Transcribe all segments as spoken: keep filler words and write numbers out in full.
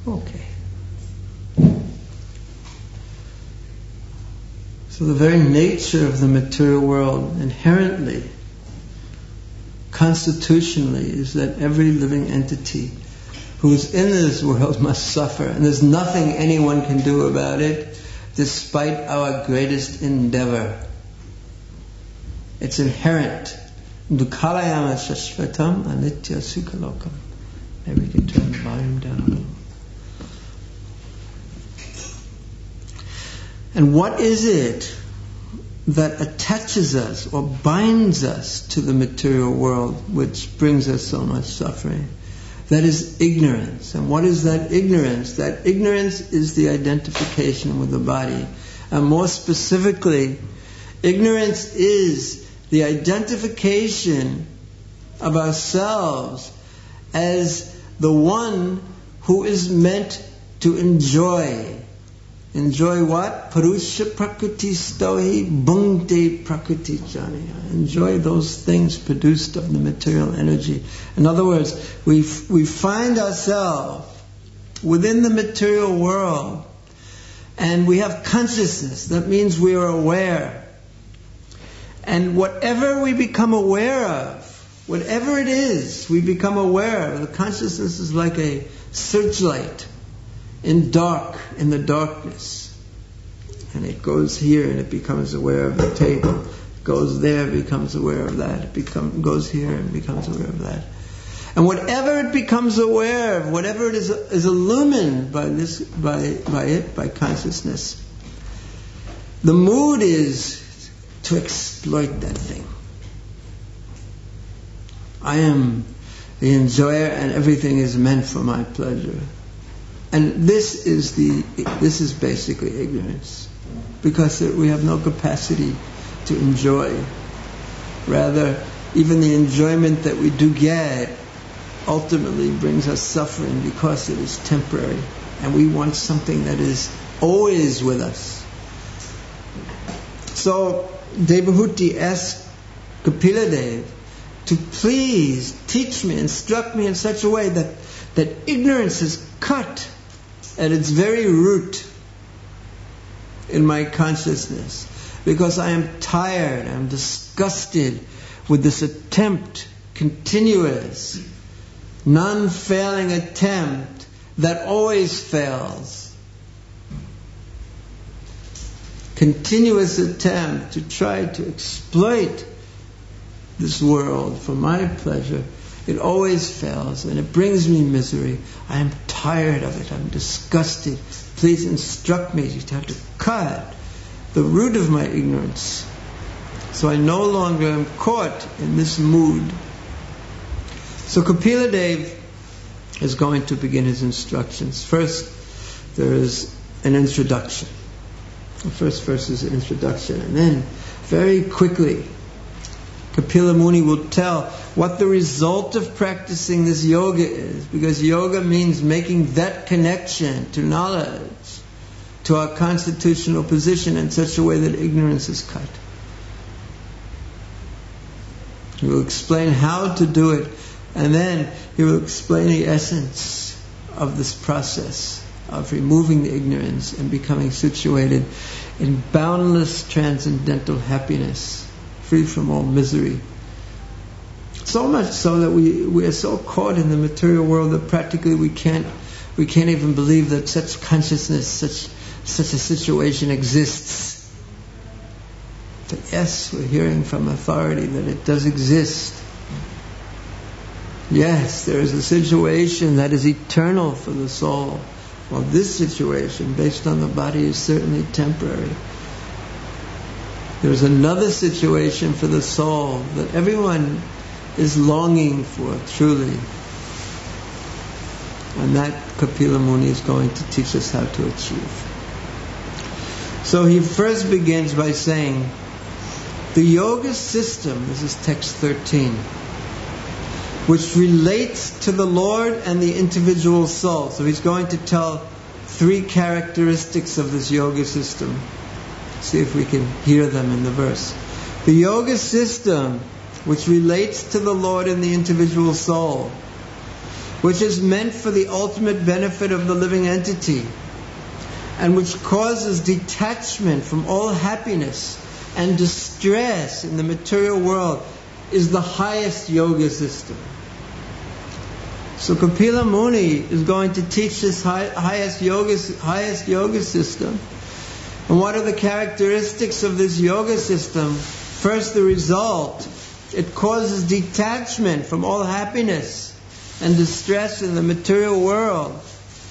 Okay. So the very nature of the material world inherently, constitutionally, is that every living entity who is in this world must suffer, and there's nothing anyone can do about it despite our greatest endeavor. It's inherent. Dukhalayama shashvatam anitya sukhalokam. Maybe we can turn the volume down a little. And what is it that attaches us or binds us to the material world, which brings us so much suffering? That is ignorance. And what is that ignorance? That ignorance is the identification with the body. And more specifically, ignorance is the identification of ourselves as the one who is meant to enjoy. Enjoy what? Purusha prakriti stohi bhungte prakriti jnana. Enjoy those things produced of the material energy. In other words, we f- we find ourselves within the material world, and we have consciousness. That means we are aware. And whatever we become aware of, whatever it is we become aware of, the consciousness is like a searchlight in dark, in the darkness. And it goes here and it becomes aware of the table. It goes there, becomes aware of that. It become, goes here and becomes aware of that. And whatever it becomes aware of, whatever it is, is illumined by this, by, by it, by consciousness, the mood is to exploit that thing. I am the enjoyer and everything is meant for my pleasure. And this is the this is basically ignorance, because we have no capacity to enjoy. Rather, even the enjoyment that we do get ultimately brings us suffering because it is temporary, and we want something that is always with us. So Devahuti asked Kapila to please teach me, instruct me in such a way that, that ignorance is cut at its very root in my consciousness, because I am tired, I am disgusted with this attempt, continuous, non-failing attempt that always fails. Continuous attempt to try to exploit this world for my pleasure. It always fails and it brings me misery. I am tired of it. I'm disgusted. Please instruct me to have to cut the root of my ignorance, so I no longer am caught in this mood. So Kapila Dev is going to begin his instructions. First, there is an introduction. The first verse is an introduction, and then very quickly Kapila Muni will tell what the result of practicing this yoga is, because yoga means making that connection to knowledge, to our constitutional position in such a way that ignorance is cut. He will explain how to do it, and then he will explain the essence of this process of removing the ignorance and becoming situated in boundless transcendental happiness, free from all misery. So much so that we, we are so caught in the material world that practically we can't we can't even believe that such consciousness, such such a situation exists. But yes, we're hearing from authority that it does exist. Yes, there is a situation that is eternal for the soul. Well, this situation, based on the body, is certainly temporary. There's another situation for the soul that everyone is longing for, truly. And that Kapila Muni is going to teach us how to achieve. So he first begins by saying, the yoga system, this is text thirteen, which relates to the Lord and the individual soul. So he's going to tell three characteristics of this yoga system. See if we can hear them in the verse. The yoga system, which relates to the Lord and the individual soul, which is meant for the ultimate benefit of the living entity, and which causes detachment from all happiness and distress in the material world, is the highest yoga system. So Kapila Muni is going to teach this high, highest yoga, highest yoga system. And what are the characteristics of this yoga system? First, the result. It causes detachment from all happiness and distress in the material world.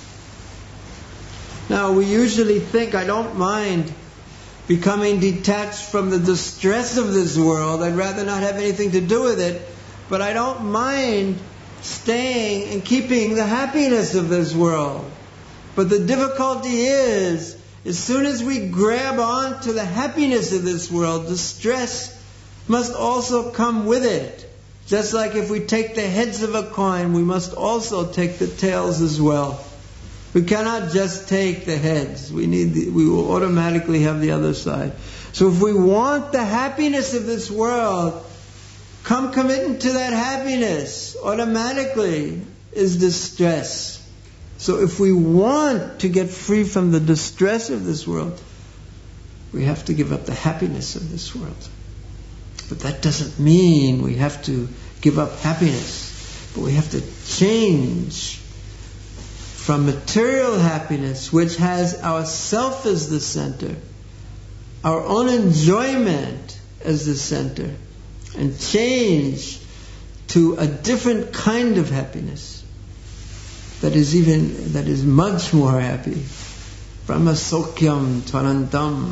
Now, we usually think, I don't mind becoming detached from the distress of this world. I'd rather not have anything to do with it. But I don't mind staying and keeping the happiness of this world. But the difficulty is, as soon as we grab on to the happiness of this world, the stress must also come with it. Just like if we take the heads of a coin, we must also take the tails as well. We cannot just take the heads. We need the, we will automatically have the other side. So if we want the happiness of this world, come committing to that happiness automatically is distress. So if we want to get free from the distress of this world, we have to give up the happiness of this world. But that doesn't mean we have to give up happiness. But we have to change from material happiness, which has ourself as the center, our own enjoyment as the center, and change to a different kind of happiness that is even that is much more happy. Brahma Sokyam Tvanantam.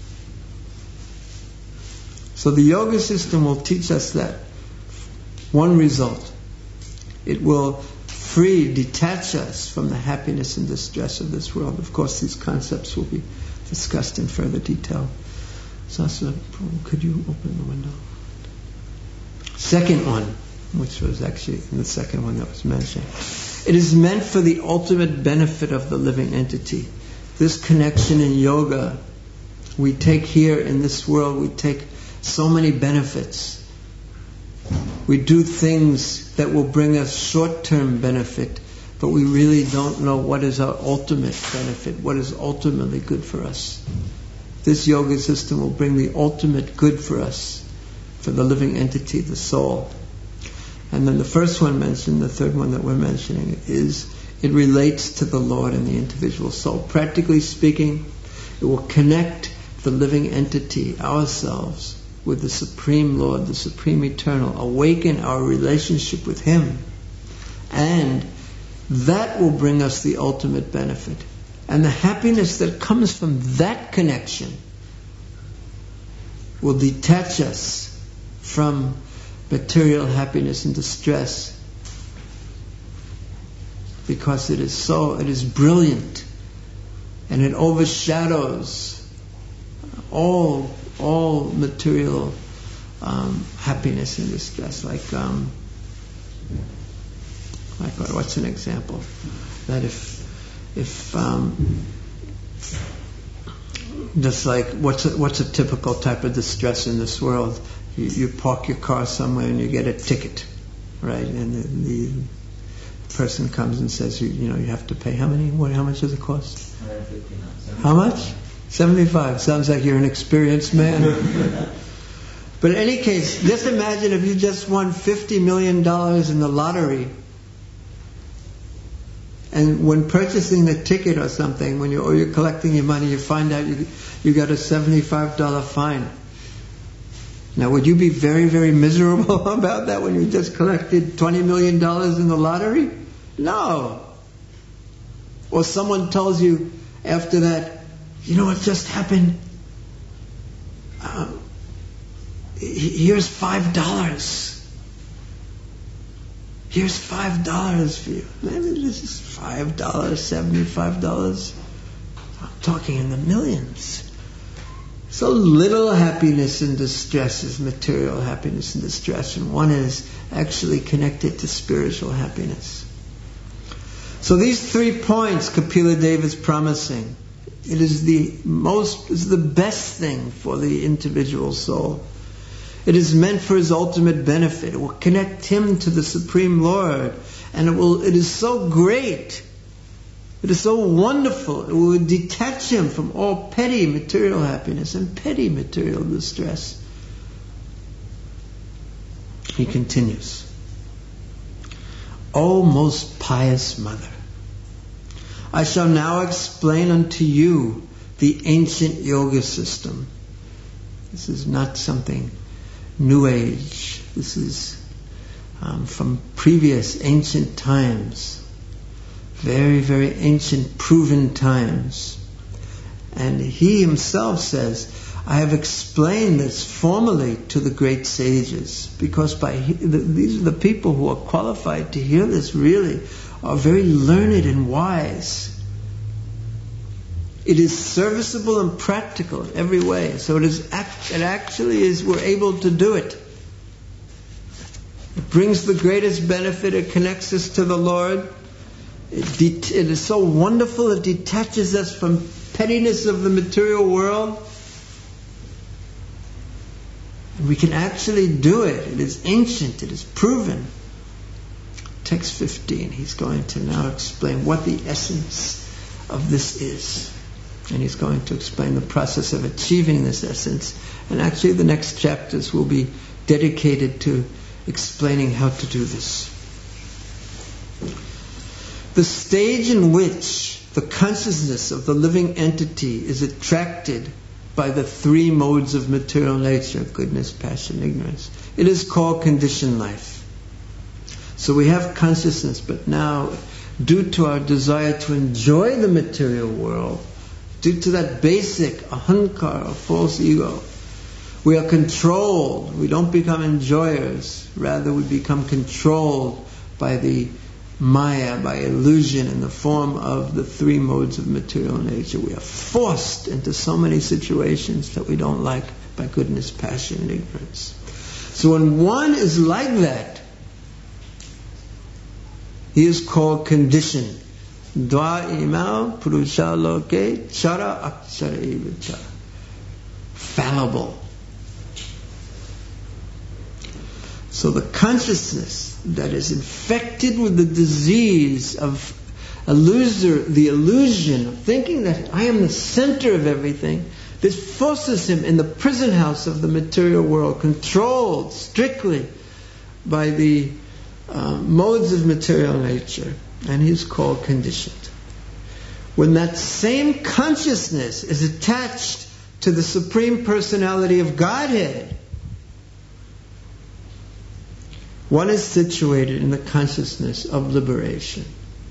So the yoga system will teach us that. One result, it will free, detach us from the happiness and distress of this world. Of course, these concepts will be discussed in further detail. Sasa, could you open the window? Second one, which was actually the second one that was mentioned. It is meant for the ultimate benefit of the living entity. This connection in yoga, we take here in this world, we take so many benefits. We do things that will bring us short-term benefit, but we really don't know what is our ultimate benefit, what is ultimately good for us. This yoga system will bring the ultimate good for us, for the living entity, the soul. And then the first one mentioned, the third one that we're mentioning, is it relates to the Lord and the individual soul. Practically speaking, it will connect the living entity, ourselves, with the Supreme Lord, the Supreme Eternal, awaken our relationship with Him. And that will bring us the ultimate benefit. And the happiness that comes from that connection will detach us from material happiness and distress, because it is so, it is brilliant, and it overshadows all all material um, happiness and distress. Like, um, like what's an example? That if, if um, just like what's a, what's a typical type of distress in this world? You, you park your car somewhere and you get a ticket, right? And the, the person comes and says, you, you know, you have to pay how many? What? How much does it cost? one hundred fifty. How much? seventy-five. Sounds like you're an experienced man. But in any case, just imagine if you just won fifty million dollars in the lottery, and when purchasing the ticket or something, when you're, or you're collecting your money, you find out you you got a seventy-five dollars fine. Now, would you be very, very miserable about that when you just collected twenty million dollars in the lottery? No. Or someone tells you after that, you know what just happened? Um, here's five dollars. Here's five dollars for you. Maybe this is five dollars, seventy-five dollars. I'm talking in the millions. So little happiness and distress is material happiness and distress, and one is actually connected to spiritual happiness. So these three points Kapila Deva is promising. It is the most, is the best thing for the individual soul. It is meant for his ultimate benefit. It will connect him to the Supreme Lord, and it will. It is so great. It is so wonderful. It will detach him from all petty material happiness and petty material distress. He continues, O most pious mother, I shall now explain unto you the ancient yoga system. This is not something New Age. This is um, from previous ancient times. Very, very ancient, proven times. And he himself says, I have explained this formally to the great sages, because by these are the people who are qualified to hear this, really are very learned and wise. It is serviceable and practical in every way. So it is. It actually is. We're able to do it. It brings the greatest benefit. It connects us to the Lord. It, det- it is so wonderful. It detaches us from pettiness of the material world. And we can actually do it. It is ancient. It is proven. Text fifteen. He's going to now explain what the essence of this is. And he's going to explain the process of achieving this essence. And actually the next chapters will be dedicated to explaining how to do this. The stage in which the consciousness of the living entity is attracted by the three modes of material nature, goodness, passion, ignorance, it is called conditioned life. So we have consciousness, but now, due to our desire to enjoy the material world, due to that basic ahankara, or false ego, we are controlled. We don't become enjoyers. Rather, we become controlled by the maya, by illusion in the form of the three modes of material nature. We are forced into so many situations that we don't like by goodness, passion, and ignorance. So when one is like that, he is called conditioned. Dwa imau purusha loke chara akshara evacha. Fallible. So the consciousness that is infected with the disease of illusory, the illusion of thinking that I am the center of everything, this forces him in the prison house of the material world, controlled strictly by the uh, modes of material nature, and he's called conditioned. When that same consciousness is attached to the Supreme Personality of Godhead, one is situated in the consciousness of liberation.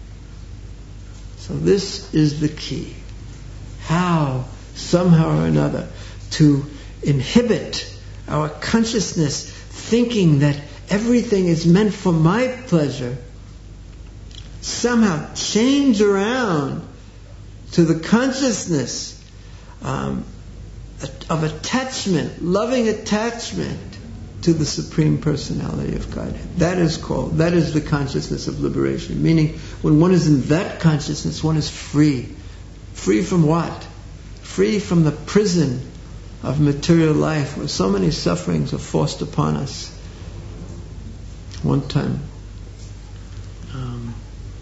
So this is the key. How, somehow or another, to inhibit our consciousness thinking that everything is meant for my pleasure, somehow change around to the consciousness um, of attachment, loving attachment to the Supreme Personality of Godhead. That is called, that is the consciousness of liberation. Meaning, when one is in that consciousness, one is free. Free from what? Free from the prison of material life, where so many sufferings are forced upon us. One time, um,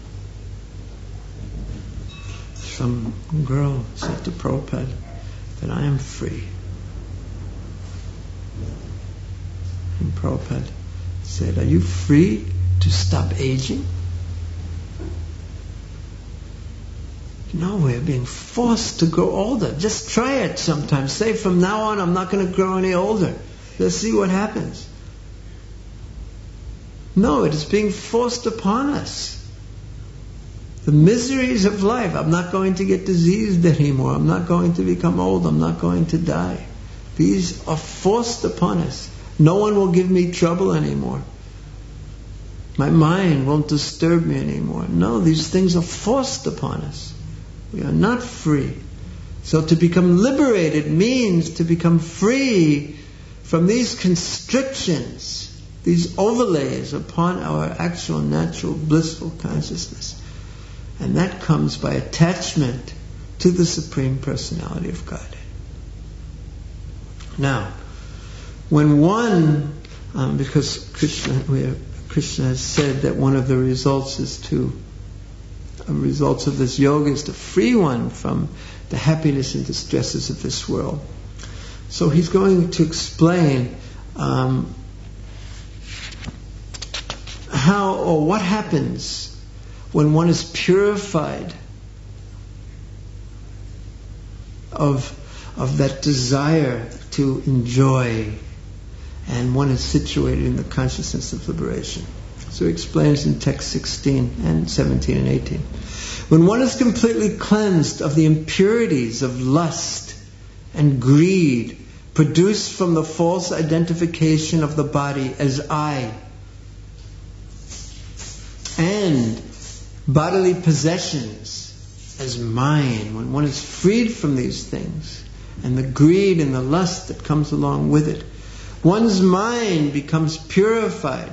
some girl said to Prabhupada that I am free. And Prabhupada said, are you free to stop aging? No, we're being forced to grow older. Just try it sometime. Say, from now on, I'm not going to grow any older. Let's see what happens. No, it is being forced upon us. The miseries of life. I'm not going to get diseased anymore. I'm not going to become old. I'm not going to die. These are forced upon us. No one will give me trouble anymore. My mind won't disturb me anymore. No, these things are forced upon us. We are not free. So to become liberated means to become free from these constrictions, these overlays upon our actual natural blissful consciousness. And that comes by attachment to the Supreme Personality of Godhead. Now, when one, um, because Krishna, we are Krishna has said that one of the results is to, uh, results of this yoga is to free one from the happiness and distresses of this world. So he's going to explain um, how or what happens when one is purified of of that desire to enjoy, and one is situated in the consciousness of liberation. So he explains in text sixteen and seventeen and eighteen. When one is completely cleansed of the impurities of lust and greed produced from the false identification of the body as I, and bodily possessions as mine, when one is freed from these things and the greed and the lust that comes along with it, one's mind becomes purified.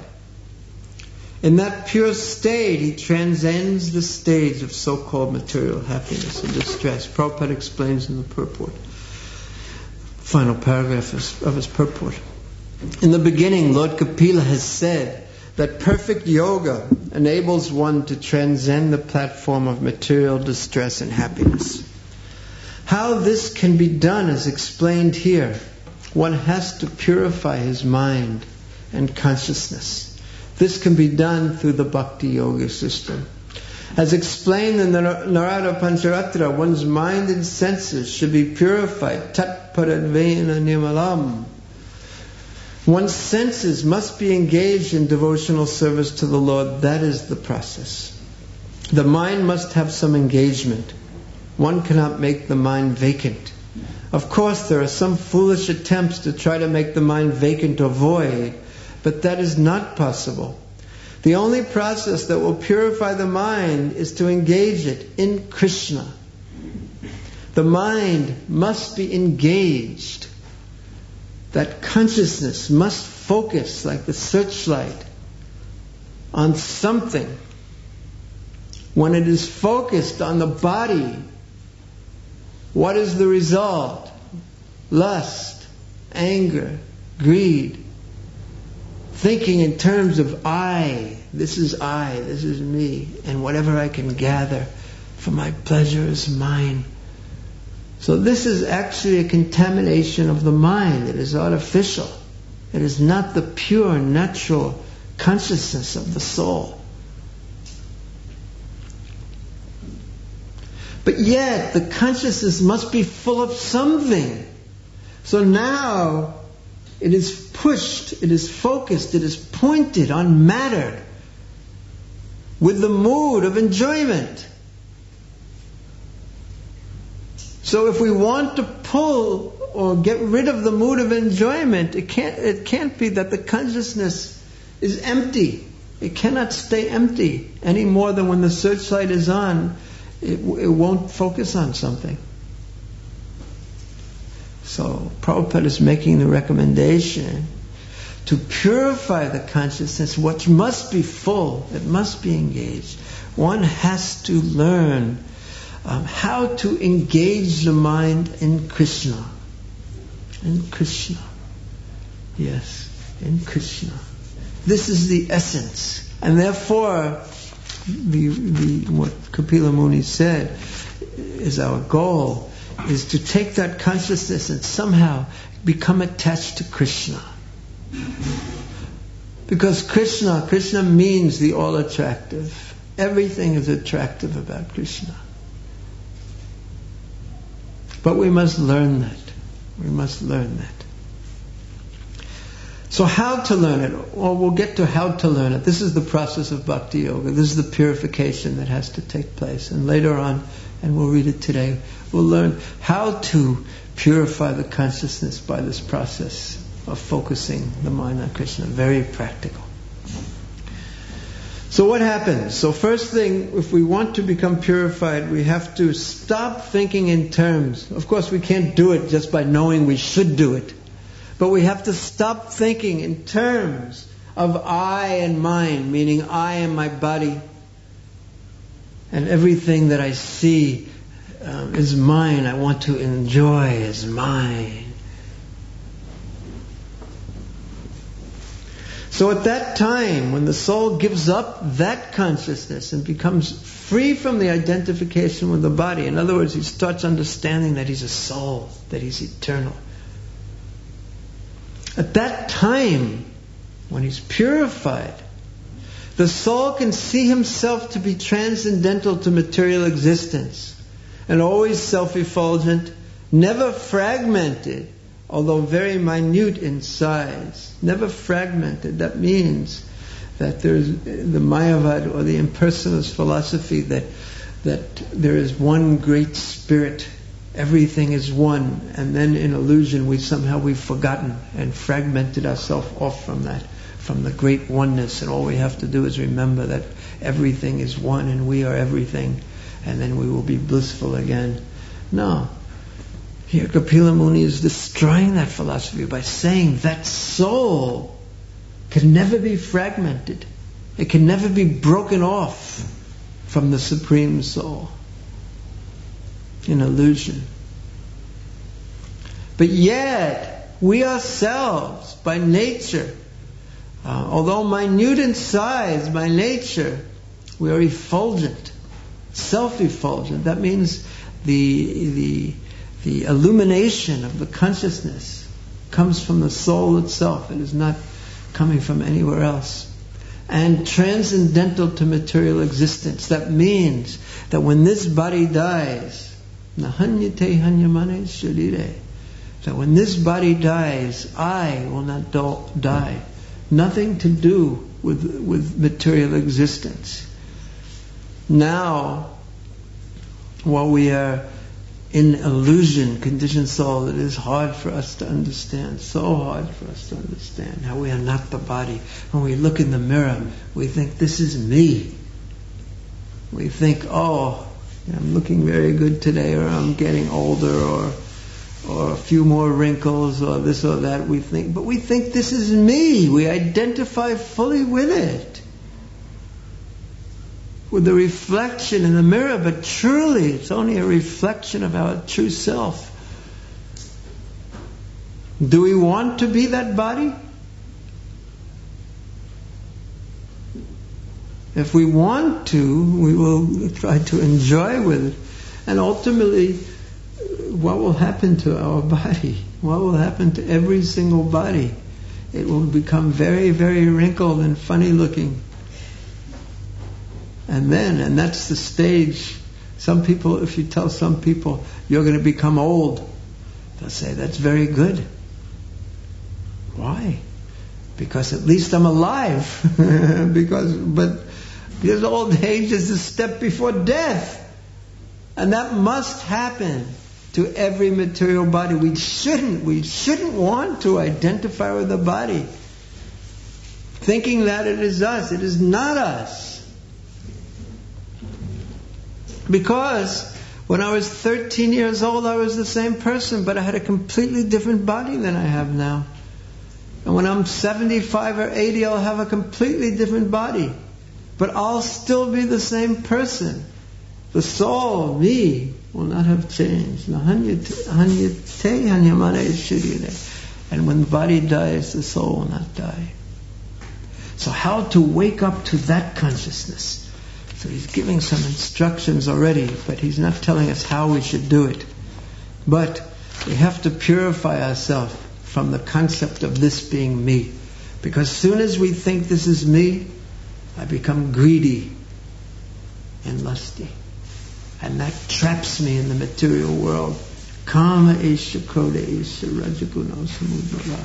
In that pure state, he transcends the stage of so-called material happiness and distress. Prabhupada explains in the purport, final paragraph of his purport. In the beginning, Lord Kapila has said that perfect yoga enables one to transcend the platform of material distress and happiness. How this can be done is explained here. One has to purify his mind and consciousness. This can be done through the Bhakti Yoga system. As explained in the Narada Pancharatra, one's mind and senses should be purified. Tat paradvena nirmalam. One's senses must be engaged in devotional service to the Lord. That is the process. The mind must have some engagement. One cannot make the mind vacant. Of course, there are some foolish attempts to try to make the mind vacant or void, but that is not possible. The only process that will purify the mind is to engage it in Krishna. The mind must be engaged. That consciousness must focus like the searchlight on something. When it is focused on the body, what is the result? Lust, anger, greed. Thinking in terms of I, this is I, this is me, and whatever I can gather for my pleasure is mine. So this is actually a contamination of the mind. It is artificial. It is not the pure, natural consciousness of the soul. But yet, the consciousness must be full of something. So now, it is pushed, it is focused, it is pointed on matter with the mood of enjoyment. So if we want to pull or get rid of the mood of enjoyment, it can't, it can't be that the consciousness is empty. It cannot stay empty any more than when the searchlight is on, it, it won't focus on something. So Prabhupada is making the recommendation to purify the consciousness, which must be full, it must be engaged. One has to learn um, how to engage the mind in Krishna. In Krishna. Yes, in Krishna. This is the essence. And therefore, the, the, what Kapila Muni said is our goal, is to take that consciousness and somehow become attached to Krishna. Because Krishna, Krishna means the all-attractive. Everything is attractive about Krishna. But we must learn that. We must learn that. So how to learn it? Well, we'll get to how to learn it. This is the process of Bhakti Yoga. This is the purification that has to take place. And later on, and we'll read it today, we'll learn how to purify the consciousness by this process of focusing the mind on Krishna. Very practical. So what happens? So first thing, if we want to become purified, we have to stop thinking in terms. Of course, we can't do it just by knowing we should do it. But we have to stop thinking in terms of I and mine, meaning I and my body, and everything that I see um, is mine, I want to enjoy is mine. So at that time, when the soul gives up that consciousness and becomes free from the identification with the body, in other words, he starts understanding that he's a soul, that he's eternal. At that time, when he's purified, the soul can see himself to be transcendental to material existence and always self-effulgent, never fragmented, although very minute in size. Never fragmented. That means that there's the Mayavad or the impersonalist philosophy that that there is one great spirit, everything is one, and then in illusion we somehow we've forgotten and fragmented ourselves off from that, from the great oneness, and all we have to do is remember that everything is one and we are everything, and then we will be blissful again. No. Here Kapila Muni is destroying that philosophy by saying that soul can never be fragmented. It can never be broken off from the Supreme Soul in illusion. But yet, we ourselves, by nature, uh, although minute in size, by nature, we are effulgent, self-effulgent. That means the the the illumination of the consciousness comes from the soul itself. It is not coming from anywhere else. And transcendental to material existence. That means that when this body dies, that when this body dies, I will not do- die. Nothing to do with, with material existence. Now, while we are in illusion, conditioned soul, it is hard for us to understand, so hard for us to understand how we are not the body. When we look in the mirror, we think, this is me. We think, oh, I'm looking very good today, or I'm getting older, or or a few more wrinkles, or this or that. We think, but we think this is me. We identify fully with it, with the reflection in the mirror, but truly it's only a reflection of our true self. Do we want to be that body? If we want to, we will try to enjoy with it. And ultimately, what will happen to our body? What will happen to every single body? It will become very, very wrinkled and funny looking. And then, and that's the stage. Some people, if you tell some people, you're going to become old, they'll say, that's very good. Why? Because at least I'm alive. because, but because old age is a step before death. And that must happen to every material body. We shouldn't, we shouldn't want to identify with the body, thinking that it is us. It is not us. Because when I was thirteen years old, I was the same person, but I had a completely different body than I have now. And when I'm seventy-five or eighty, I'll have a completely different body. But I'll still be the same person. The soul, me, will not have changed. And when the body dies, the soul will not die. So how to wake up to that consciousness? So he's giving some instructions already, but he's not telling us how we should do it. But we have to purify ourselves from the concept of this being me. Because as soon as we think this is me, I become greedy and lusty. And that traps me in the material world. Kama esha, krodha esha, rajaguna samudra.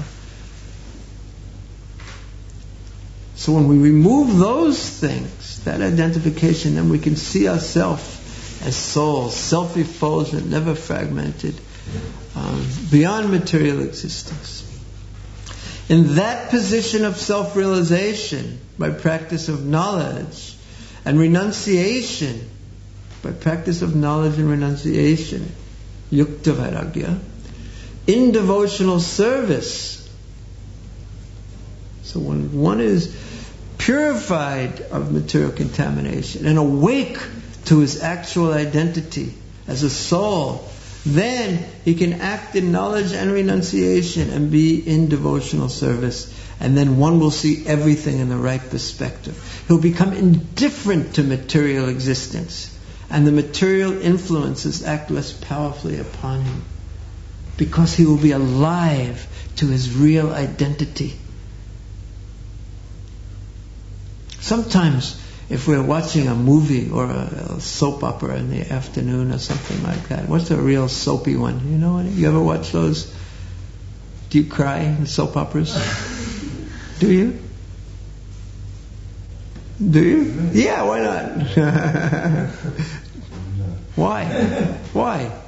So when we remove those things, that identification, then we can see ourselves as souls, self-effulgent, never fragmented, um, beyond material existence. In that position of self-realization, by practice of knowledge and renunciation, by practice of knowledge and renunciation, yukta vairagya, in devotional service. So when one is purified of material contamination and awake to his actual identity as a soul, then he can act in knowledge and renunciation and be in devotional service. And then one will see everything in the right perspective. He'll become indifferent to material existence. And the material influences act less powerfully upon him. Because he will be alive to his real identity. Sometimes, if we're watching a movie or a, a soap opera in the afternoon or something like that, what's a real soapy one? You know what? You ever watch those? Do you cry in soap operas? Do you? Do you? Yeah, why not? Why? Why? Uh,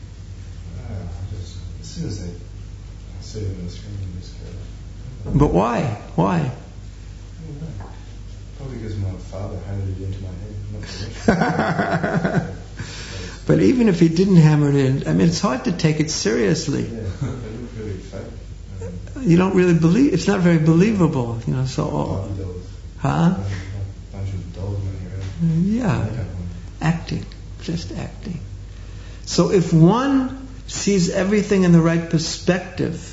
just, as soon as they see it on the screen, you just go. But why? Why? I don't know. Probably because my father hammered it into my head. Not But even if he didn't hammer it in, I mean, it's hard to take it seriously. Yeah, they look really fake. Um, You don't really believe. It's not very believable, you know. So, Barbie dolls. huh? A bunch of dolls running around. Yeah, Makeup on. acting, just acting. So if one sees everything in the right perspective,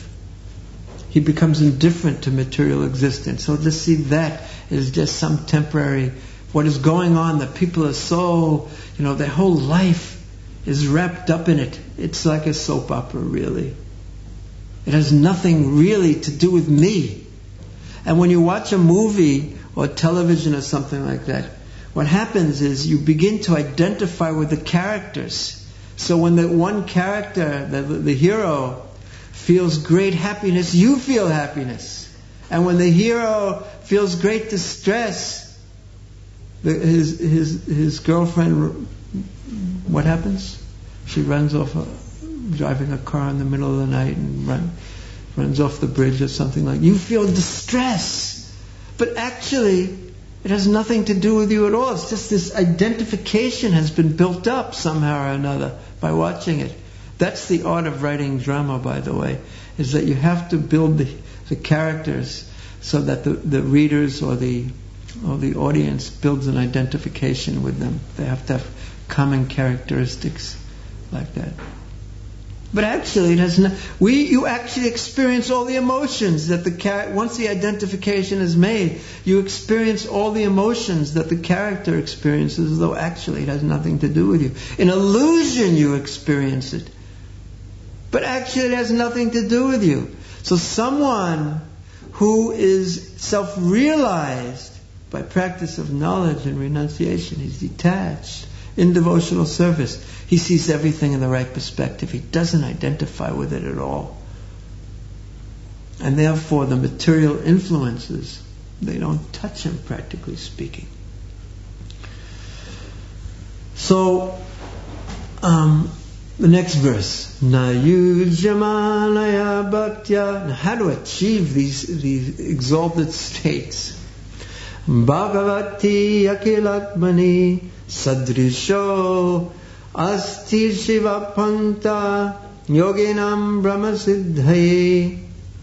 he becomes indifferent to material existence. So to see that is just some temporary, what is going on, that people are so, you know, their whole life is wrapped up in it. It's like a soap opera, really. It has nothing really to do with me. And when you watch a movie or television or something like that, what happens is you begin to identify with the characters. So when the one character, the, the hero, feels great happiness, you feel happiness. And when the hero feels great distress, the, his his his girlfriend, what happens? She runs off, a, driving a car in the middle of the night and run, runs off the bridge or something like that. You feel distress, but actually it has nothing to do with you at all. It's just this identification has been built up somehow or another by watching it. That's the art of writing drama, by the way, is that you have to build the, the characters so that the, the readers or the or the audience builds an identification with them. They have to have common characteristics like that. But actually, it has no, we you actually experience all the emotions that the char- once the identification is made, you experience all the emotions that the character experiences, though actually it has nothing to do with you. In illusion, you experience it. But actually it has nothing to do with you. So someone who is self-realized by practice of knowledge and renunciation, he's detached in devotional service. He sees everything in the right perspective. He doesn't identify with it at all. And therefore the material influences, they don't touch him, practically speaking. So, um, the next verse, Na yujyamanaya bhaktya. Now, how to achieve these these exalted states? Bhagavati akilatmani sadrisho asti shiva panta yoginam brahmasiddhaye.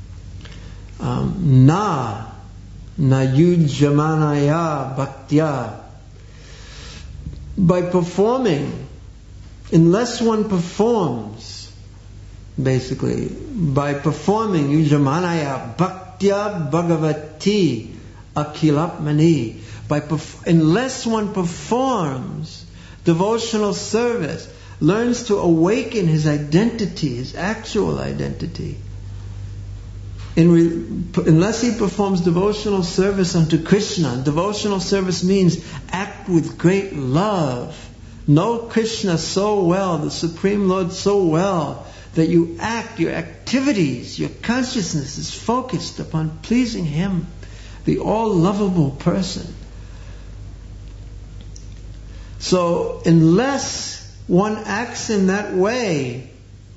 Um, na na yujyamanaya bhaktya. By performing, unless one performs, basically, by performing yujyamanaya bhaktya bhagavati akilapmani, by perf- unless one performs devotional service, learns to awaken his identity, his actual identity. In re- unless he performs devotional service unto Krishna, devotional service means act with great love. Know Krishna so well, the Supreme Lord so well, that you act, your activities, your consciousness is focused upon pleasing Him, the all-lovable person. So, unless one acts in that way,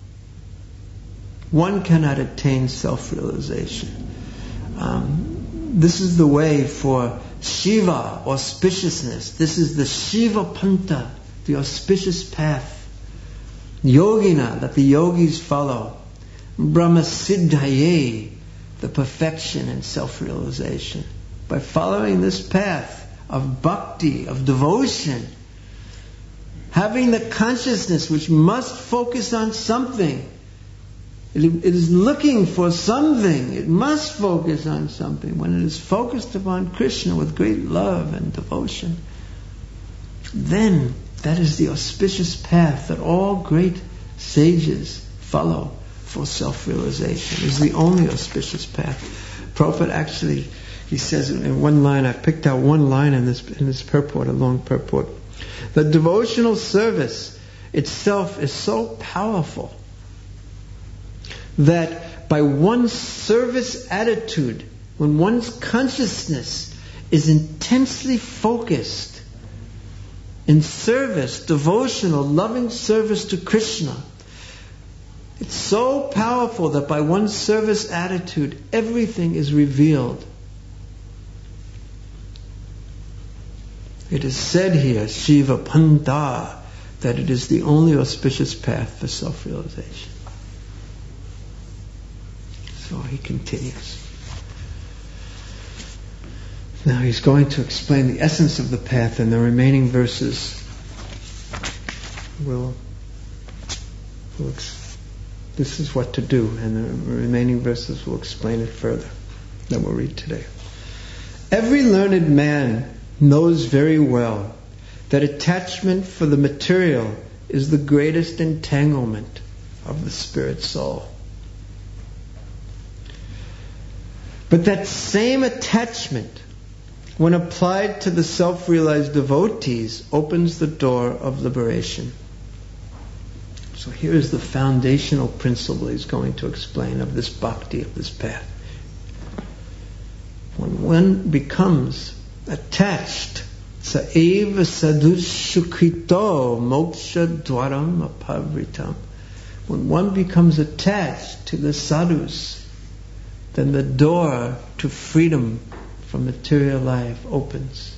one cannot attain self-realization. Um, this is the way for Shiva, auspiciousness. This is the Shiva Panta, the auspicious path. Yogina, that the yogis follow. Brahma Siddhaye, the perfection and self-realization. By following this path of bhakti, of devotion, having the consciousness which must focus on something, It, it is looking for something. It must focus on something. When it is focused upon Krishna with great love and devotion, then that is the auspicious path that all great sages follow for self-realization. It is the only auspicious path. Prabhupada actually, he says in one line, I picked out one line in this in this purport, a long purport. The devotional service itself is so powerful that by one's service attitude, when one's consciousness is intensely focused in service, devotional, loving service to Krishna, it's so powerful that by one's service attitude, everything is revealed. It is said here, Shiva Panda, that it is the only auspicious path for self-realization. So he continues. Now he's going to explain the essence of the path, and the remaining verses will, will ex- this is what to do, and the remaining verses will explain it further. That we'll read today. Every learned man knows very well that attachment for the material is the greatest entanglement of the spirit soul. But that same attachment, when applied to the self-realized devotees, opens the door of liberation. So here is the foundational principle he's going to explain of this bhakti, of this path. When one becomes attached, saeva sadhushukrito moksha dwaram apavritam. When one becomes attached to the sadhus, then the door to freedom from material life opens.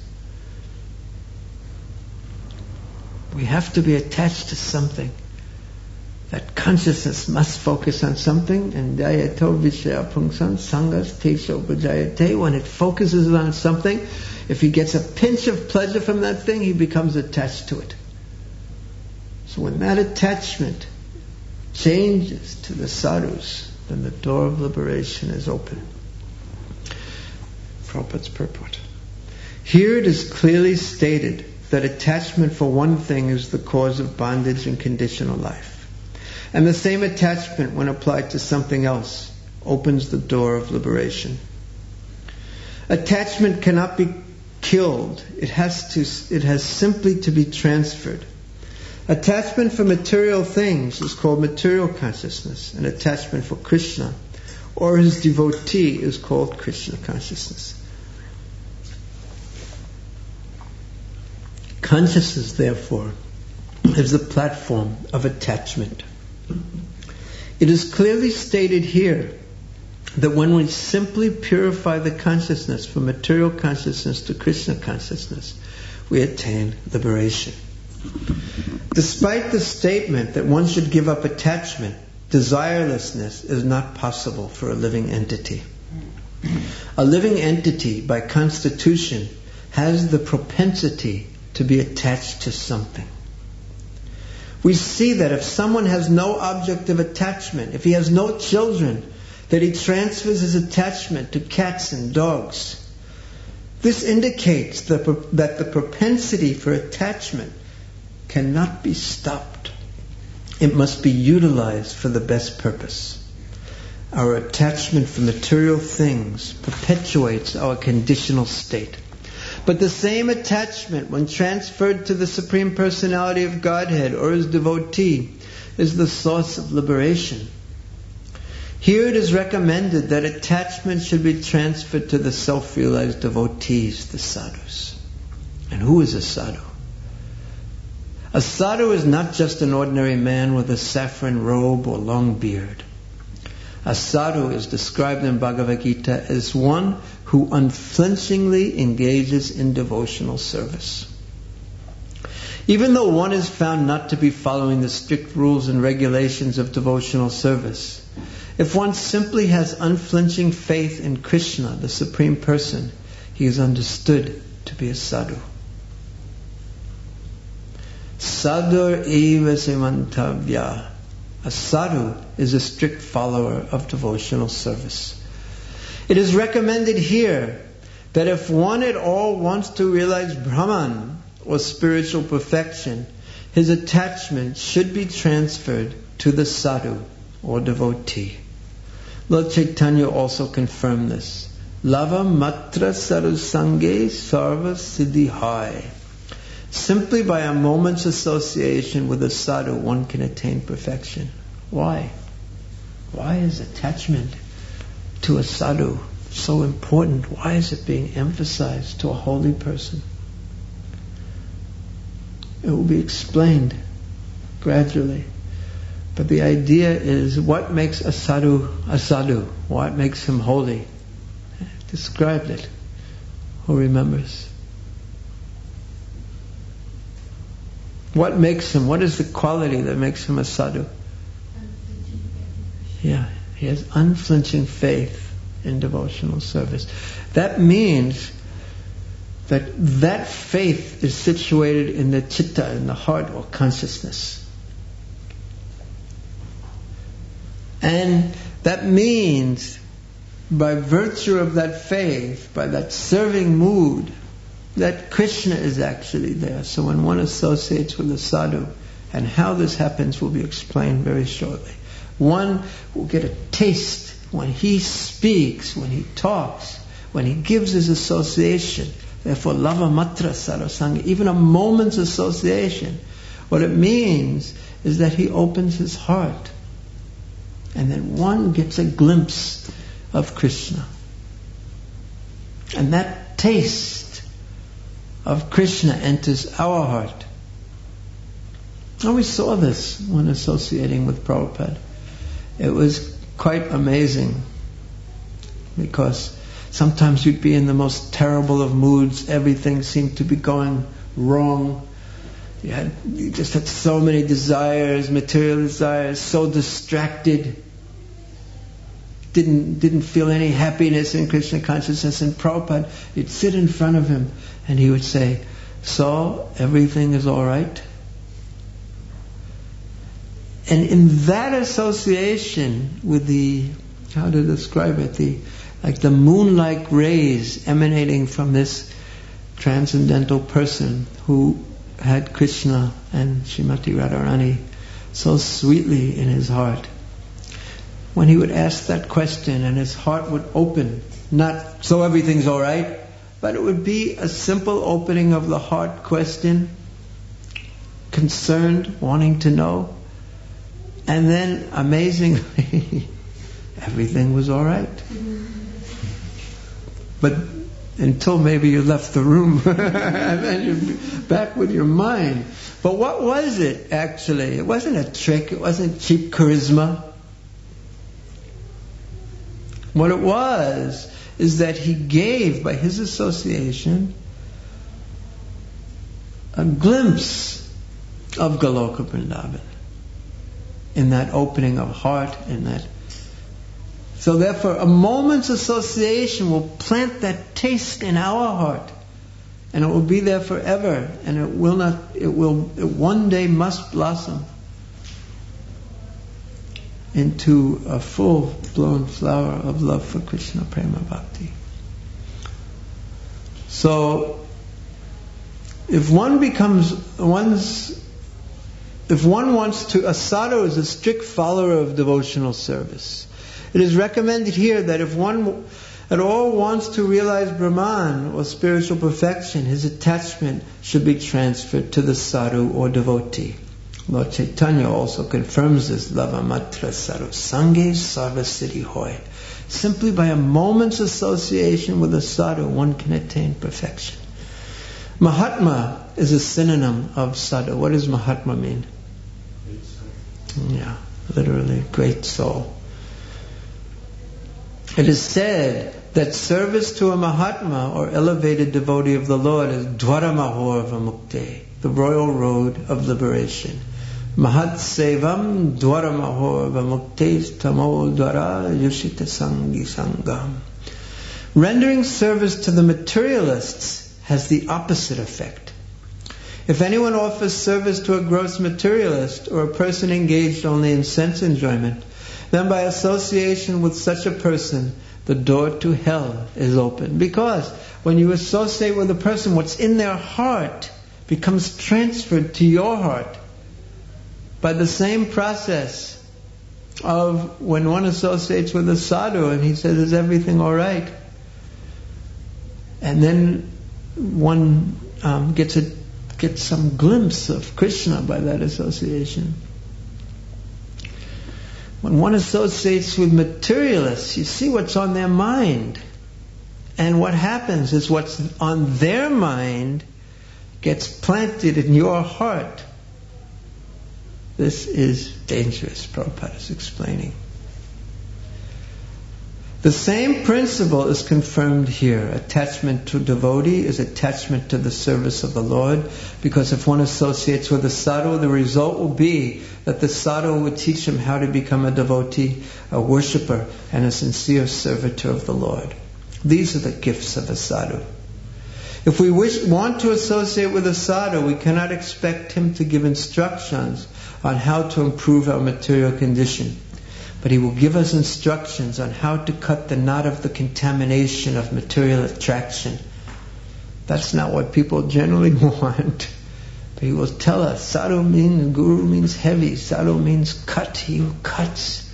We have to be attached to something. That consciousness must focus on something, and dayato vishaya pungsan sangas tesho bhajayate. When it focuses on something, if he gets a pinch of pleasure from that thing, he becomes attached to it. So when that attachment changes to the sadhus, then the door of liberation is open. Prabhupada's purport. Here it is clearly stated that attachment for one thing is the cause of bondage and conditional life. And the same attachment, when applied to something else, opens the door of liberation. Attachment cannot be killed. It has to, it has simply to be transferred. Attachment for material things is called material consciousness, and attachment for Krishna or his devotee is called Krishna consciousness. Consciousness, therefore, is the platform of attachment. It is clearly stated here that when we simply purify the consciousness from material consciousness to Krishna consciousness, we attain liberation. Despite the statement that one should give up attachment, desirelessness is not possible for a living entity. A living entity, by constitution, has the propensity to be attached to something. We see that if someone has no object of attachment, if he has no children, that he transfers his attachment to cats and dogs. This indicates that the propensity for attachment cannot be stopped. It must be utilized for the best purpose. Our attachment for material things perpetuates our conditional state. But the same attachment, when transferred to the Supreme Personality of Godhead or his devotee, is the source of liberation. Here it is recommended that attachment should be transferred to the self-realized devotees, the sadhus. And who is a sadhu? A sadhu is not just an ordinary man with a saffron robe or long beard. A sadhu is described in Bhagavad Gita as one who unflinchingly engages in devotional service. Even though one is found not to be following the strict rules and regulations of devotional service, if one simply has unflinching faith in Krishna, the Supreme Person, he is understood to be a sadhu. Sadhur eva semantavya A sadhu is a strict follower of devotional service. It is recommended here that if one at all wants to realize Brahman or spiritual perfection, his attachment should be transferred to the sadhu or devotee. Lord Chaitanya also confirmed this. Lava matra sadhu sange sarva siddhi hai. Simply by a moment's association with a sadhu, one can attain perfection. Why? Why is attachment to a sadhu so important? Why is it being emphasized to a holy person? It will be explained gradually. But the idea is, what makes a sadhu a sadhu? What makes him holy? Describe it. Who remembers? What makes him, what is the quality that makes him a sadhu? Yeah, he has unflinching faith in devotional service. That means that that faith is situated in the chitta, in the heart or consciousness. And that means, by virtue of that faith, by that serving mood, that Krishna is actually there. So when one associates with a sadhu, and how this happens will be explained very shortly, one will get a taste when he speaks, when he talks, when he gives his association. Therefore, lava matra sarasanga, even a moment's association, what it means is that he opens his heart, and then one gets a glimpse of Krishna. And that taste of Krishna enters our heart. And we saw this when associating with Prabhupada. It was quite amazing, because sometimes you'd be in the most terrible of moods, everything seemed to be going wrong. You had, you just had so many desires, material desires, so distracted. Didn't didn't feel any happiness in Krishna consciousness. And Prabhupada, you'd sit in front of him and he would say, "So, everything is all right?" And in that association with the, how to describe it, the like the moon-like rays emanating from this transcendental person who had Krishna and Srimati Radharani so sweetly in his heart. When he would ask that question and his heart would open, not "so everything's all right," but it would be a simple opening of the heart question, concerned, wanting to know, and then amazingly everything was all right. But until maybe you left the room and then you're back with your mind. But what was it actually? It wasn't a trick, it wasn't cheap charisma. What it was is that he gave, by his association, a glimpse of Goloka Vrindavan in that opening of heart, in that. So therefore, a moment's association will plant that taste in our heart, and it will be there forever, and it will not. It will. It one day must blossom into a full-blown flower of love for Krishna Prema Bhakti. So, if one becomes one's, if one wants to, a sadhu is a strict follower of devotional service. It is recommended here that if one at all wants to realize Brahman or spiritual perfection, his attachment should be transferred to the sadhu or devotee. Lord Chaitanya also confirms this, lava matra sadhu sange sarva siddhi hoy. Simply by a moment's association with a sadhu, one can attain perfection. Mahatma is a synonym of sadhu. What does Mahatma mean? Yeah, literally, great soul. It is said that service to a Mahatma or elevated devotee of the Lord is Dwara Mahor Vamukte, the royal road of liberation. Mahat Sevam Dwara Mahor Vamukte Tamo Dwara Yushita Sangi Sangam. Rendering service to the materialists has the opposite effect. If anyone offers service to a gross materialist or a person engaged only in sense enjoyment, then by association with such a person, the door to hell is open. Because when you associate with a person, what's in their heart becomes transferred to your heart by the same process of when one associates with a sadhu and he says, is everything all right? And then one um, gets a gets some glimpse of Krishna by that association. When one associates with materialists, you see what's on their mind. And what happens is what's on their mind gets planted in your heart. This is dangerous, Prabhupada is explaining. The same principle is confirmed here. Attachment to devotee is attachment to the service of the Lord, because if one associates with a sadhu, the result will be that the sadhu will teach him how to become a devotee, a worshipper, and a sincere servitor of the Lord. These are the gifts of a sadhu. If we wish, want to associate with a sadhu, we cannot expect him to give instructions on how to improve our material condition. But he will give us instructions on how to cut the knot of the contamination of material attraction. That's not what people generally want. But he will tell us, sadhu means, guru means heavy, sadhu means cut, he who cuts.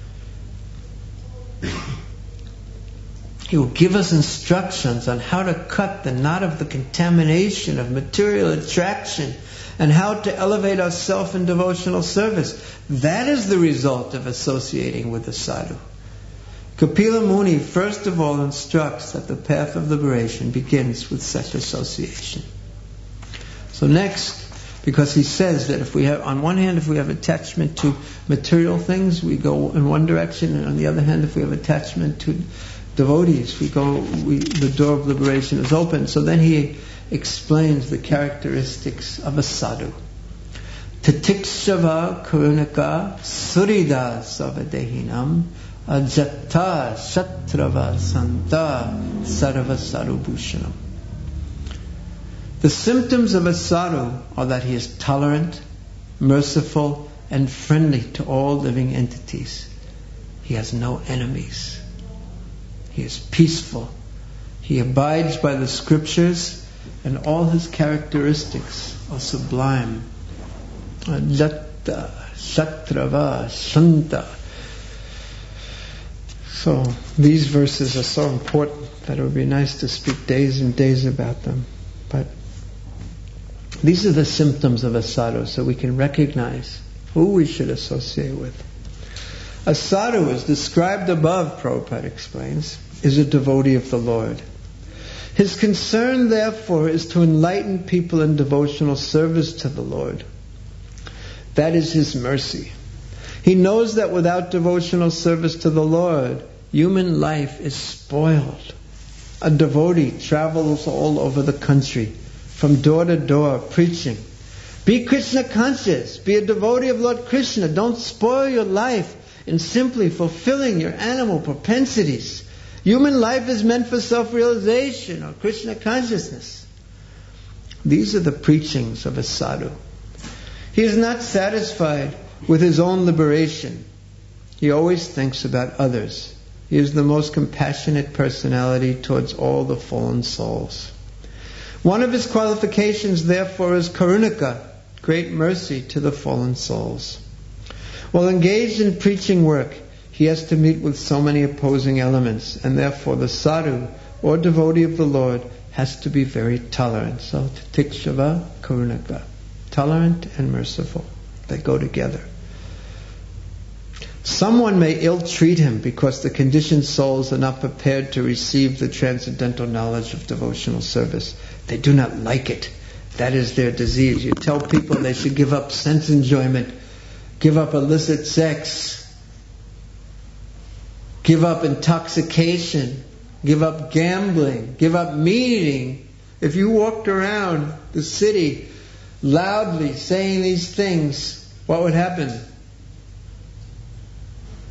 He will give us instructions on how to cut the knot of the contamination of material attraction and how to elevate ourselves in devotional service. That is the result of associating with the sadhu. Kapila Muni first of all instructs that the path of liberation begins with such association. So next, because he says that if we have, on one hand, if we have attachment to material things, we go in one direction, and on the other hand, if we have attachment to devotees, we go, we, the door of liberation is open. So then he explains the characteristics of a sadhu. Tatikshava karunaka surida savadehinam ajatta shatrava santa sarva sarubhushanam. The symptoms of a sadhu are that he is tolerant, merciful, and friendly to all living entities. He has no enemies. He is peaceful. He abides by the scriptures, and all his characteristics are sublime. Jatta, Shatrava, Shanta. So these verses are so important that it would be nice to speak days and days about them. But these are the symptoms of a sadhu, so we can recognize who we should associate with. A sadhu, as described above, Prabhupada explains, is a devotee of the Lord. His concern, therefore, is to enlighten people in devotional service to the Lord. That is his mercy. He knows that without devotional service to the Lord, human life is spoiled. A devotee travels all over the country, from door to door, preaching. Be Krishna conscious. Be a devotee of Lord Krishna. Don't spoil your life in simply fulfilling your animal propensities. Human life is meant for self-realization or Krishna consciousness. These are the preachings of a sadhu. He is not satisfied with his own liberation. He always thinks about others. He is the most compassionate personality towards all the fallen souls. One of his qualifications, therefore, is karunika, great mercy to the fallen souls. While engaged in preaching work, he has to meet with so many opposing elements, and therefore the sadhu, or devotee of the Lord, has to be very tolerant. So, tikshava karunika, tolerant and merciful. They go together. Someone may ill-treat him because the conditioned souls are not prepared to receive the transcendental knowledge of devotional service. They do not like it. That is their disease. You tell people they should give up sense enjoyment, give up illicit sex, give up intoxication, give up gambling, give up meeting. If you walked around the city loudly saying these things, what would happen?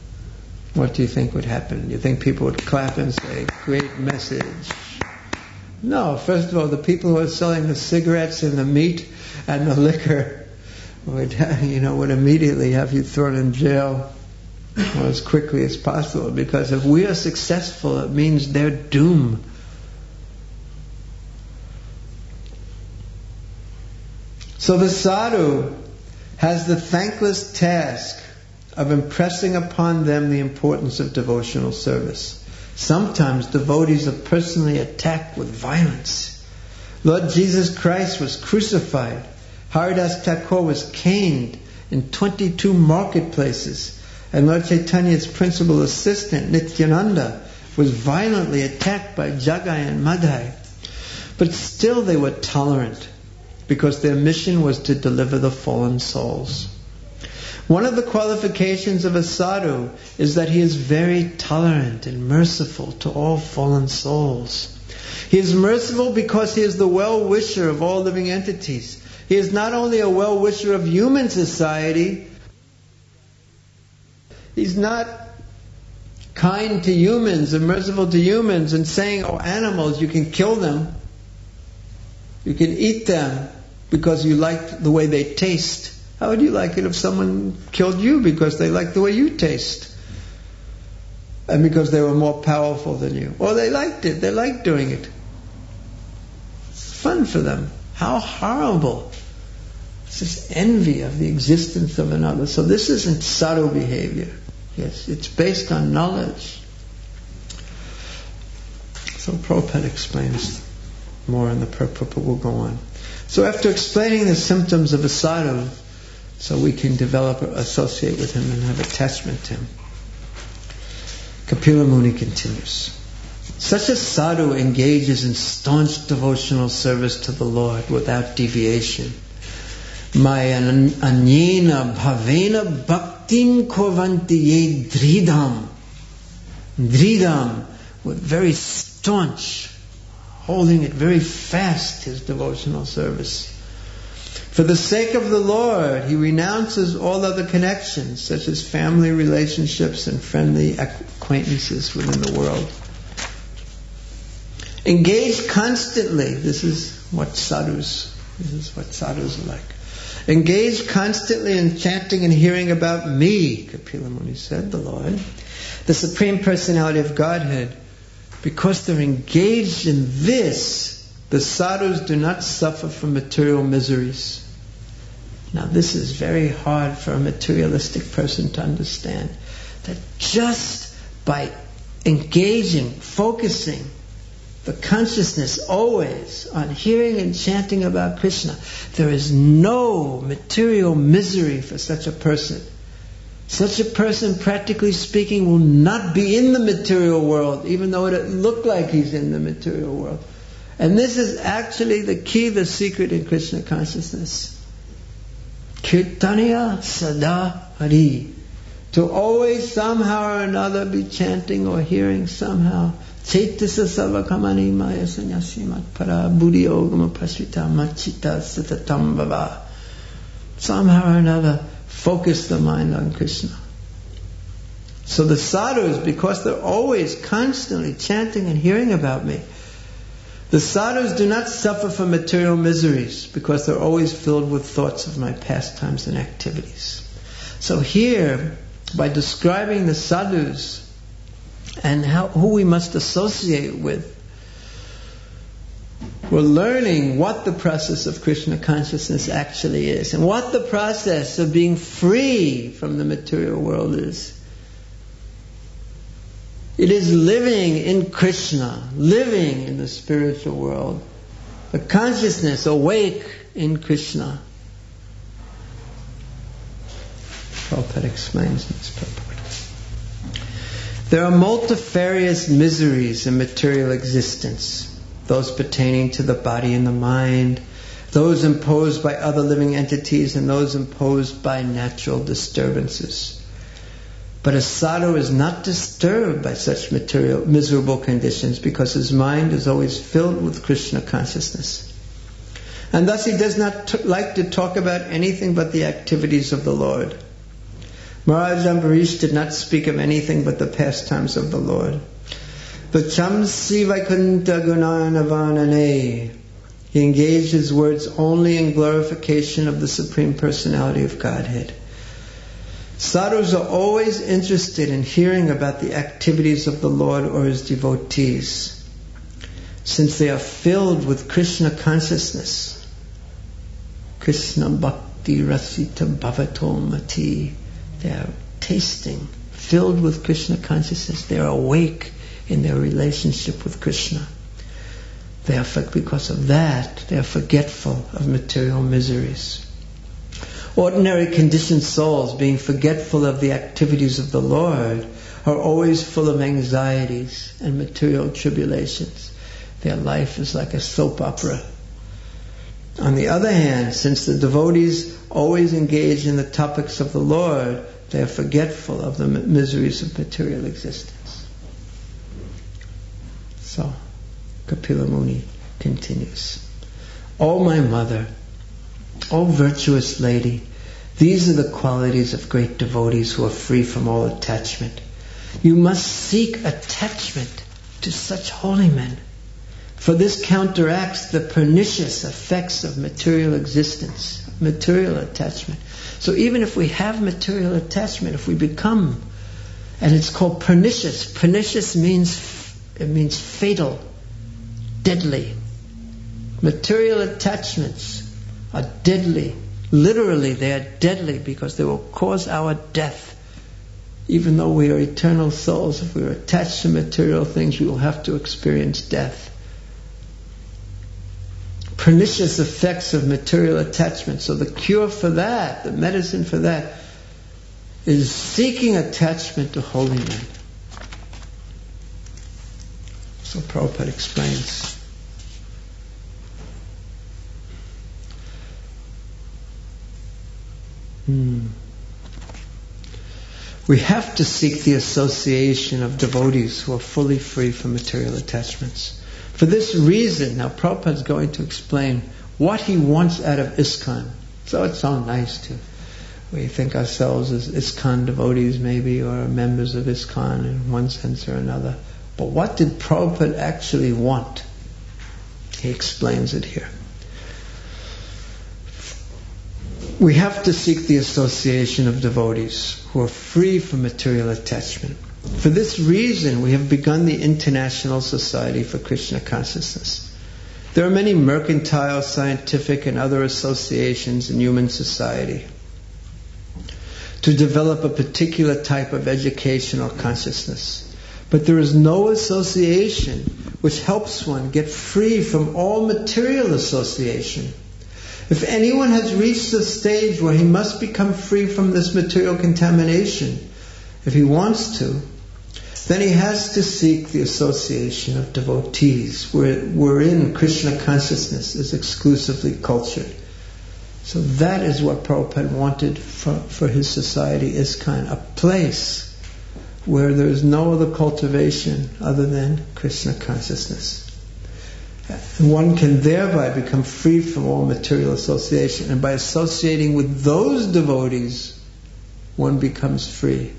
What do you think would happen? You think people would clap and say, great message. No, first of all, the people who are selling the cigarettes and the meat and the liquor would, you know, would immediately have you thrown in jail as quickly as possible, because if we are successful, it means their doom. So the sadhu has the thankless task of impressing upon them the importance of devotional service. Sometimes devotees are personally attacked with violence. Lord Jesus Christ was crucified. Haridas Thakur was caned in twenty-two marketplaces. And Lord Chaitanya's principal assistant, Nityananda, was violently attacked by Jagai and Madhai. But still they were tolerant, because their mission was to deliver the fallen souls. One of the qualifications of a sadhu is that he is very tolerant and merciful to all fallen souls. He is merciful because he is the well-wisher of all living entities. He is not only a well-wisher of human society, he's not kind to humans and merciful to humans and saying, oh, animals, you can kill them, you can eat them because you like the way they taste. How would you like it if someone killed you because they liked the way you taste? And because they were more powerful than you. Or they liked it, they liked doing it. It's fun for them. How horrible. It's this envy of the existence of another. So this isn't sadhu behavior. Yes, it's based on knowledge. So Prabhupada explains more in the purport, we'll go on. So after explaining the symptoms of a sadhu, so we can develop, associate with him and have attachment to him, Kapila Muni continues. Such a sadhu engages in staunch devotional service to the Lord without deviation. Maya anyena bhavena bhaktim kurvanti ye dridham. Dridham, with very staunch, holding it very fast, his devotional service. For the sake of the Lord, he renounces all other connections, such as family relationships and friendly acquaintances within the world. Engage constantly. This is what sadhus, this is what sadhus are like. Engage constantly in chanting and hearing about me, Kapila Muni said, the Lord, the Supreme Personality of Godhead. Because they're engaged in this, the sadhus do not suffer from material miseries. Now this is very hard for a materialistic person to understand. That just by engaging, focusing the consciousness always on hearing and chanting about Krishna, there is no material misery for such a person. Such a person, practically speaking, will not be in the material world, even though it look like he's in the material world. And this is actually the key, the secret in Krishna consciousness. Kirtaniya Sada Hari. To always somehow or another be chanting or hearing somehow. Chaitasa Savakamani Maya Sanyasimat Para Buddhi Ogama Pasvita Machita Sitatam Bhava. Somehow or another focus the mind on Krishna. So the sadhus, because they're always constantly chanting and hearing about me, the sadhus do not suffer from material miseries because they're always filled with thoughts of my pastimes and activities. So here, by describing the sadhus and how, who we must associate with, we're learning what the process of Krishna consciousness actually is and what the process of being free from the material world is. It is living in Krishna, living in the spiritual world. The consciousness awake in Krishna. Prabhupada explains in this purport. There are multifarious miseries in material existence. Those pertaining to the body and the mind, those imposed by other living entities, and those imposed by natural disturbances. But a sadhu is not disturbed by such material, miserable conditions because his mind is always filled with Krishna consciousness. And thus he does not t- like to talk about anything but the activities of the Lord. Maharaj Ambarish did not speak of anything but the pastimes of the Lord. The Tuchamsi Vaikuntha Gunanavanane. He engaged his words only in glorification of the Supreme Personality of Godhead. Sadhus are always interested in hearing about the activities of the Lord or His devotees, since they are filled with Krishna consciousness. Krishna Bhakti Rasita Bhavato Mati. They are tasting, filled with Krishna consciousness. They are awake in their relationship with Krishna. They are, because of that, they are forgetful of material miseries. Ordinary conditioned souls, being forgetful of the activities of the Lord, are always full of anxieties and material tribulations. Their life is like a soap opera. On the other hand, since the devotees always engage in the topics of the Lord, they are forgetful of the miseries of material existence. So, Kapila Muni continues. O my mother, O virtuous lady, these are the qualities of great devotees who are free from all attachment. You must seek attachment to such holy men, for this counteracts the pernicious effects of material existence, material attachment. So even if we have material attachment, if we become, and it's called pernicious. Pernicious means, it means fatal, deadly. Material attachments are deadly. Literally, they are deadly because they will cause our death. Even though we are eternal souls, if we are attached to material things, we will have to experience death. Pernicious effects of material attachment. So the cure for that, the medicine for that, is seeking attachment to holy men. So Prabhupada explains. Hmm. We have to seek the association of devotees who are fully free from material attachments. For this reason, now Prabhupada is going to explain what he wants out of ISKCON. So it's so nice to, we think ourselves as ISKCON devotees maybe, or members of ISKCON in one sense or another. But what did Prabhupada actually want? He explains it here. We have to seek the association of devotees who are free from material attachment. For this reason, we have begun the International Society for Krishna Consciousness. There are many mercantile, scientific, and other associations in human society to develop a particular type of educational consciousness. But there is no association which helps one get free from all material association. If anyone has reached a stage where he must become free from this material contamination, if he wants to, then he has to seek the association of devotees, where, wherein Krishna consciousness is exclusively cultured. So that is what Prabhupada wanted for, for his society, ISKCON, a place where there is no other cultivation other than Krishna consciousness. And one can thereby become free from all material association. And by associating with those devotees, one becomes free.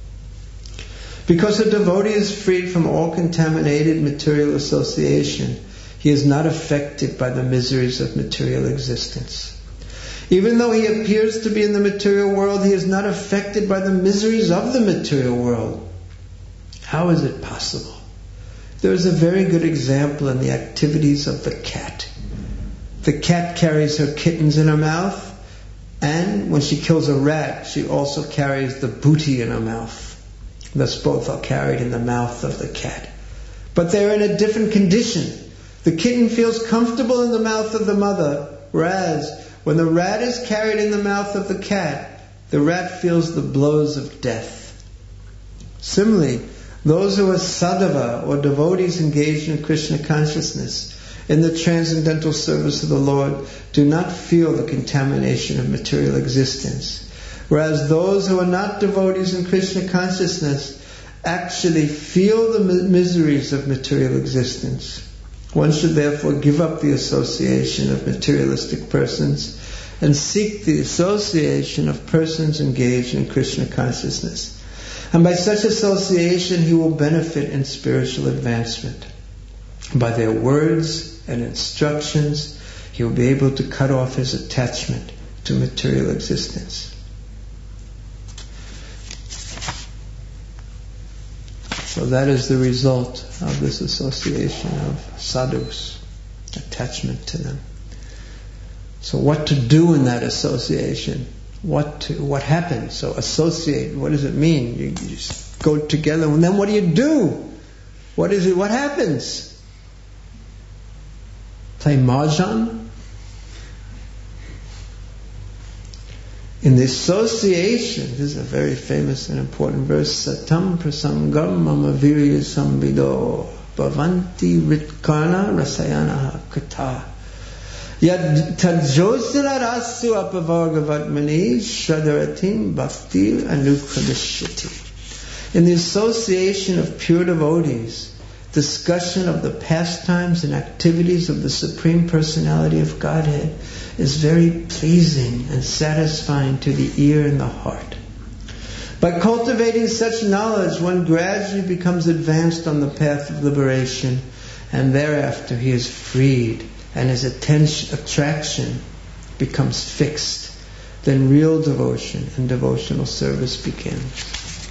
Because a devotee is free from all contaminated material association, he is not affected by the miseries of material existence. Even though he appears to be in the material world, he is not affected by the miseries of the material world. How is it possible? There is a very good example in the activities of the cat. The cat carries her kittens in her mouth, and when she kills a rat, she also carries the booty in her mouth. Thus both are carried in the mouth of the cat. But they're in a different condition. The kitten feels comfortable in the mouth of the mother, whereas when the rat is carried in the mouth of the cat, the rat feels the blows of death. Similarly, those who are sadhava or devotees engaged in Krishna consciousness in the transcendental service of the Lord do not feel the contamination of material existence. Whereas those who are not devotees in Krishna consciousness actually feel the miseries of material existence. One should therefore give up the association of materialistic persons and seek the association of persons engaged in Krishna consciousness. And by such association he will benefit in spiritual advancement. By their words and instructions he will be able to cut off his attachment to material existence. So that is the result of this association of sadhus, attachment to them. So what to do in that association? What to, what happens? So associate, what does it mean? You, you just go together, and then what do you do? What is it? What happens? Play mahjong? In the association, this is a very famous and important verse, Satam prasangam mama virya sambido bhavanti ritkarna rasayana kata yad tajosila rasu apavargavatmani shradaratim bhakti anukradishyati. In the association of pure devotees, discussion of the pastimes and activities of the Supreme Personality of Godhead is very pleasing and satisfying to the ear and the heart. By cultivating such knowledge, one gradually becomes advanced on the path of liberation, and thereafter he is freed and his attention, attraction becomes fixed. Then real devotion and devotional service begins.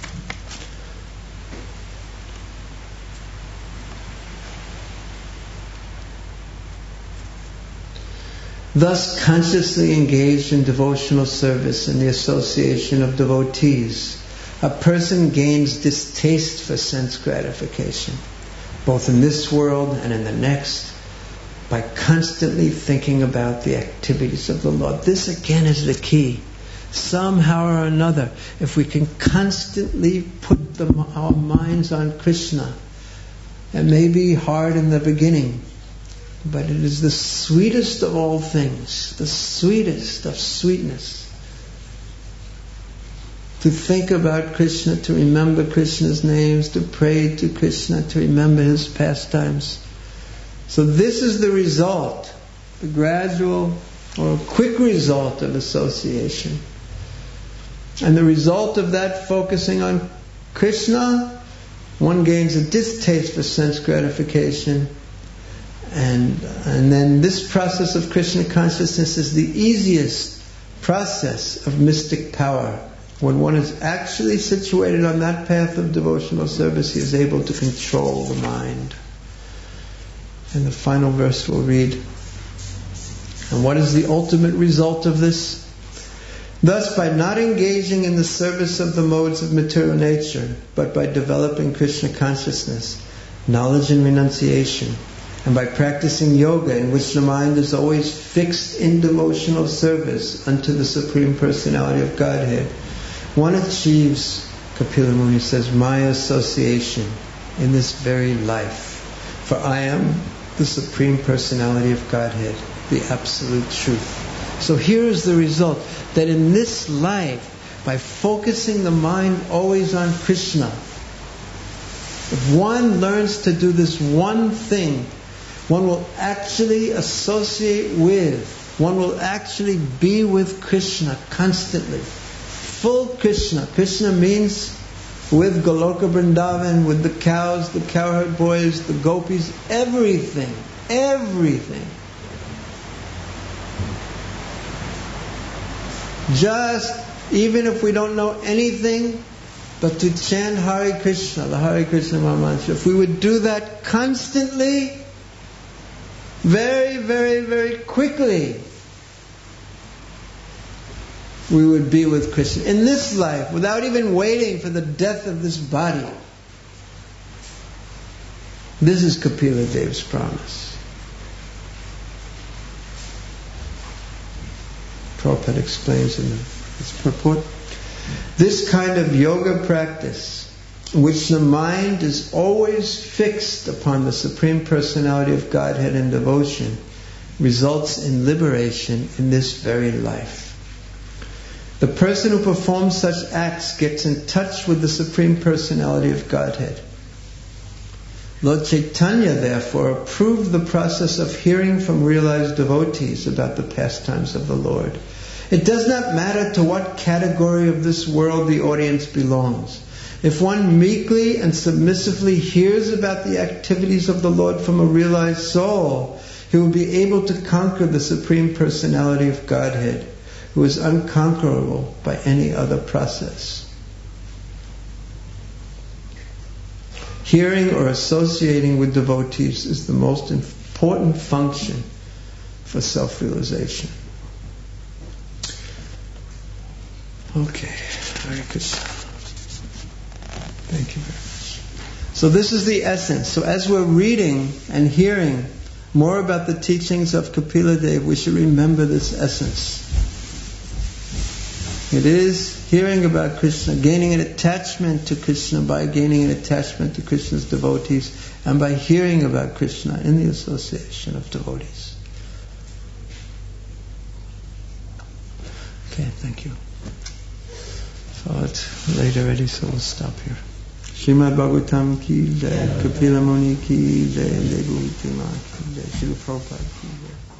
Thus, consciously engaged in devotional service and the association of devotees, a person gains distaste for sense gratification, both in this world and in the next, by constantly thinking about the activities of the Lord. This again is the key. Somehow or another, if we can constantly put the, our minds on Krishna, it may be hard in the beginning, but it is the sweetest of all things, the sweetest of sweetness, to think about Krishna, to remember Krishna's names, to pray to Krishna, to remember his pastimes. So this is the result, the gradual or quick result of association. And the result of that focusing on Krishna, one gains a distaste for sense gratification. And, and then this process of Krishna consciousness is the easiest process of mystic power. When one is actually situated on that path of devotional service, he is able to control the mind. And the final verse we'll read. And what is the ultimate result of this? Thus, by not engaging in the service of the modes of material nature, but by developing Krishna consciousness, knowledge and renunciation, and by practicing yoga, in which the mind is always fixed in devotional service unto the Supreme Personality of Godhead, one achieves, Kapila Muni says, my association in this very life. For I am the Supreme Personality of Godhead, the Absolute Truth. So here is the result, that in this life, by focusing the mind always on Krishna, if one learns to do this one thing, one will actually associate with, one will actually be with Krishna constantly. Full Krishna. Krishna means with Goloka Vrindavan, with the cows, the cowherd boys, the gopis, everything. Everything. Just, even if we don't know anything, but to chant Hare Krishna, the Hare Krishna Mahamantra, if we would do that constantly, very, very, very quickly, we would be with Krishna in this life, without even waiting for the death of this body. This is Kapila Dev's promise. Prabhupada explains in his purport. This kind of yoga practice, in which the mind is always fixed upon the Supreme Personality of Godhead in devotion, results in liberation in this very life. The person who performs such acts gets in touch with the Supreme Personality of Godhead. Lord Chaitanya, therefore, approved the process of hearing from realized devotees about the pastimes of the Lord. It does not matter to what category of this world the audience belongs. If one meekly and submissively hears about the activities of the Lord from a realized soul, he will be able to conquer the Supreme Personality of Godhead, who is unconquerable by any other process. Hearing or associating with devotees is the most important function for self-realization. Okay, Hare Krishna. Thank you very much. So this is the essence. So as we're reading and hearing more about the teachings of Kapila Dev, we should remember this essence. It is hearing about Krishna, gaining an attachment to Krishna by gaining an attachment to Krishna's devotees, and by hearing about Krishna in the association of devotees. Okay, thank you. So it's late already, so we'll stop here. Srimad Bhagavatam ki jai, Kapila Muni ki jai, Devu Tima ki jai, Srila Prabhupada ki jai.